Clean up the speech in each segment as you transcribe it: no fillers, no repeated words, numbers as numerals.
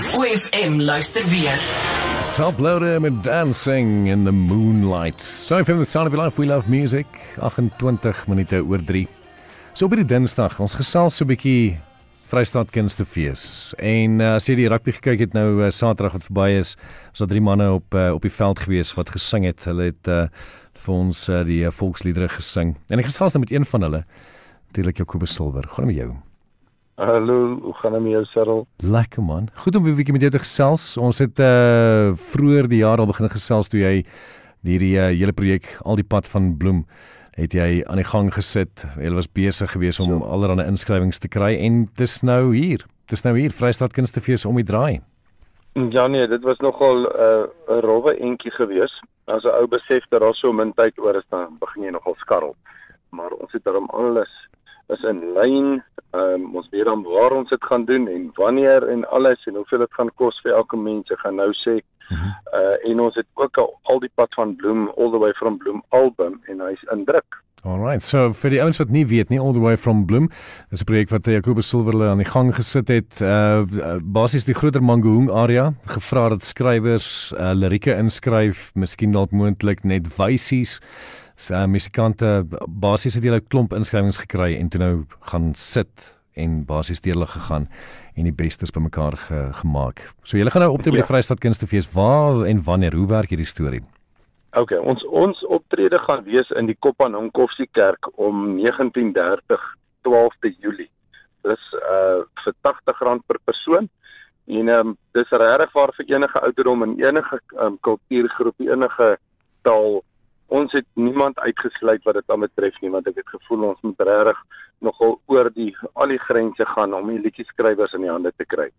OFM luister weer. Top Loader met Dancing in the Moonlight. So from the sound of your life, we love music. 28 minute oor 3. So op die Dinsdag, ons gesels so 'n bietjie Vrystaat Kunstefees. En as jy die rugby gekyk het nou Saterdag wat verby is, was daar 3 manne op die veld gewees wat gesing het. Hulle het vir ons die volksliedere gesing. En ek gesels nou met een van hulle, natuurlik Jacobus Silver. Gaan met jou. Hallo, hoe gaan het met jou, Cyril? Lekker man. Goed om weer 'n bietjie met jou te gesels. Ons het vroeër die jaar al begin gesels toe jy hierdie hele projek Al die pad van Bloem het jy aan die gang gesit. Jy was besig geweest om allerlei inskrywings te kry en dis nou hier. Dis nou hier Vrystaat Kunstefees om die draai. Ja nee, dit was nogal 'n rowwe entjie geweest. As 'n ou besef dat daar so min tyd oor is, dan begin jy nogal skarrel. Maar ons het daarom alles is in lyn. Ons weet dan waar ons dit gaan doen en wanneer en alles en hoeveel dit gaan kos vir elke mens. Ek gaan nou sê. En ons het ook al die pad van Bloem, All the Way from Bloem album en hy's in druk. Alright, so vir die ouens wat nie weet nie, All the Way from Bloem, is 'n projek wat Jacobus Silver aan die gang gesit het. Basies die groter Mangaung area, gevra dat skrywers lirieke inskryf, miskien dalk moontlik net wysies. Musikante basies het hulle 'n klomp inskrywings gekry en toe nou gaan sit en basies deur hulle gegaan en die bestes bymekaar gemaak. So julle gaan nou optree by die Vrystaat Kunstefees. Waar en wanneer? Hoe werk hierdie storie? OK, ons optrede gaan wees in die Kopanong Koffsiekerk om 19:30, 12de Julie. Dis vir R80 per persoon. En dis regtig waar vir enige ouderdom en enige kultuurgroep, enige taal. Ons het niemand uitgesluit wat dit aan betref nie, want ek het gevoel ons moet regtig nogal oor al die grense gaan om die liedjieskrywers in die hande te kry.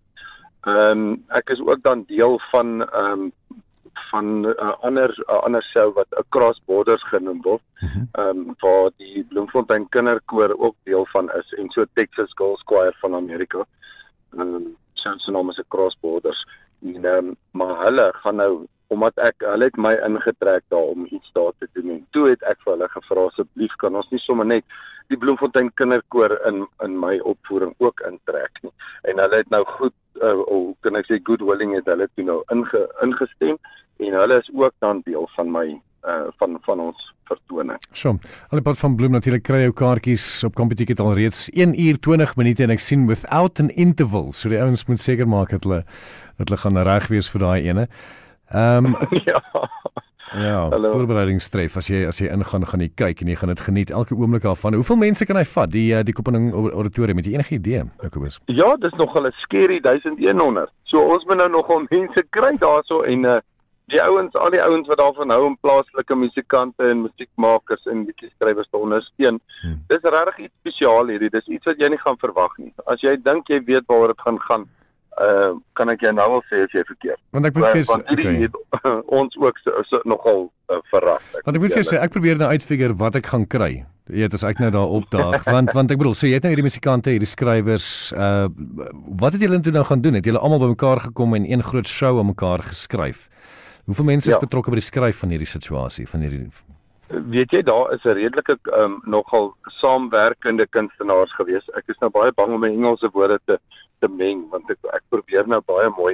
Ek is ook dan deel van 'n ander show wat Across Borders genoem word, waar die Bloemfontein Kinderkoor ook deel van is en so Texas Girls Choir van Amerika. Se naam is Across Borders. Maar hulle gaan nou omdat hulle het my ingetrek daar om iets daar te doen en toe het ek vir hulle gevra asseblief kan ons nie sommer net die Bloemfontein Kinderkoor in my opvoering ook intrek nie. En hulle het nou goed, kan ek sê good willing het hulle toe nou ingestem en hulle is ook dan deel van my van ons vertoning. So, Al die pad van Bloem natuurlik kry jou kaartjies op Computicket al reeds 1 uur 20 minute en ek sien without an interval. So die ouens moet seker maak dat hulle gaan reg wees vir daai ene. Ja, voorbereidingstref. As jy ingaan, gaan jy kyk en jy gaan dit geniet elke oomblik daarvan. Hoeveel mense kan hy vat? Die Kopanong auditorium, het jy enige idee, Jacobus? Ja, dis nogal 'n scary 1100. So ons moet nou nogal mense kry daarso en al die ouens wat daarvan hou om plaaslike musikante en musiekmakers en liedjieskrywers te ondersteun. Dis regtig iets spesiaal hierdie. Dis iets wat jy nie gaan verwag nie. As jy dink jy weet waaroor dit gaan, kan ek jou nou al sê as jy verkeerd. Want ek moet het ons ook nogal verras. Want ek moet vir sê ek probeer nou uitfigure wat ek gaan kry. Jy weet as ek nou daar opdaag want ek bedoel, so jy het nou hierdie musikante, hierdie skrywers, wat het julle toe nou gaan doen? Het julle almal bymekaar gekom en een groot show aan mekaar geskryf? Hoeveel mense is betrokke by die skryf van hierdie situasie, van hierdie? Weet jy, daar is 'n redelike nogal saamwerkende kunstenaars gewees. Ek is nou baie bang om my Engelse woorde te meng, want ek probeer nou baie mooi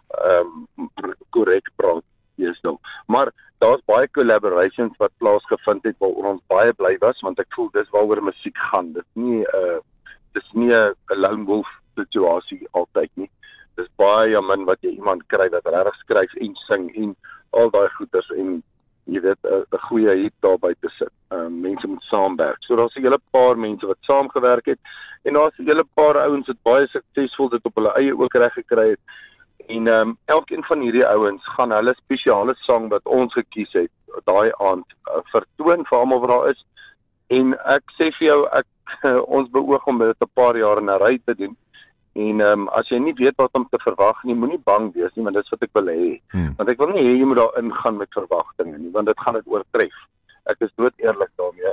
korrek praat nou. Maar daar's baie collaborations wat plaasgevind het waaroor ons baie bly was, want ek voel dis waaroor musiek gaan. Dis nie 'n lone wolf situasie altyd nie. Dis baie min wat jy iemand kry wat regtig skryf en sing en al daai goeders en jy weet 'n goeie hit daarby te sit. Mense moet saamwerk. So daar's 'n hele paar mense wat saamgewerk het en daar's 'n hele paar ouens wat baie suksesvol dit op hulle eie ook reg gekry het. En elkeen van hierdie ouens gaan hulle spesiale sang wat ons gekies het daai aand vertoon vir almal wat daar is. En ek sê vir jou ons beoog om dit 'n paar jaar in 'n ry te doen. En as jy nie weet wat om te verwag nie, moenie bang wees nie, want dit is wat ek wil hê. Want ek wil nie hê jy moet daar ingaan met verwagtinge nie, want dit gaan dit oortref. Ek is dood eerlik daarmee.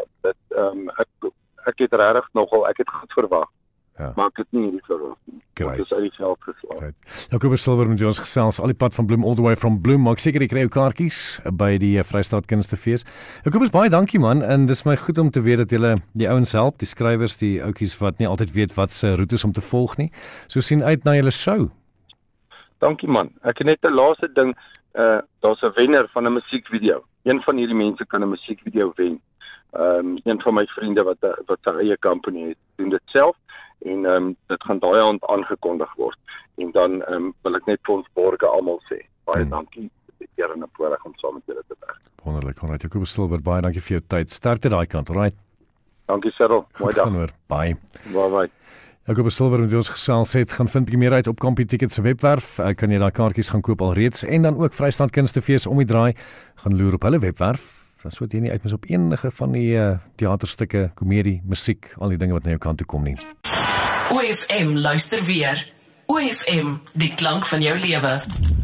Ek het regtig nogal, ek het goed verwag. Ja. Maar ek het nie hierdie verwag nie. Dit is uit die veld geslaag. Jacobus Silver met ons gesels, Al die pad van Bloem, All the Way from Bloem. Maak seker jy kry jou kaartjies by die Vrystaat Kunstefees. Jacobus, baie dankie man, en dis my goed om te weet dat julle die ouens help, die skrywers, die ouetjies wat nie altyd weet wat se roetes om te volg nie. So sien uit na julle show. Dankie man. Ek het net 'n laaste ding, daar's 'n wenner van 'n musiekvideo. Een van hierdie mense kan 'n musiekvideo wen. Een van my vriende wat sy eie company het, doen dit self en dit gaan daai aand aangekondig word. En dan wil ek net vir ons borgers almal sê, baie dankie vir die eer en 'n voorreg om saam met julle te werk. Wonderlik. Alright, Jacobus Silver, baie dankie vir jou tyd. Sterkte daai kant, alright. Dankie Cyril. Mooi dag. Bye. Bye. Jacobus Silver met ons gesels het, gaan vind bietjie meer uit op Kampie Tickets se webwerf. Kan jy daai kaartjies gaan koop alreeds en dan ook Vrystaat Kunstefees om die draai. Gaan loer op hulle webwerf. Dan sou jy nie uitmis op enige van die teaterstukke, komedie, musiek, al die dinge wat na jou kant toe kom nie. OFM luister weer. OFM, die klank van jou lewe.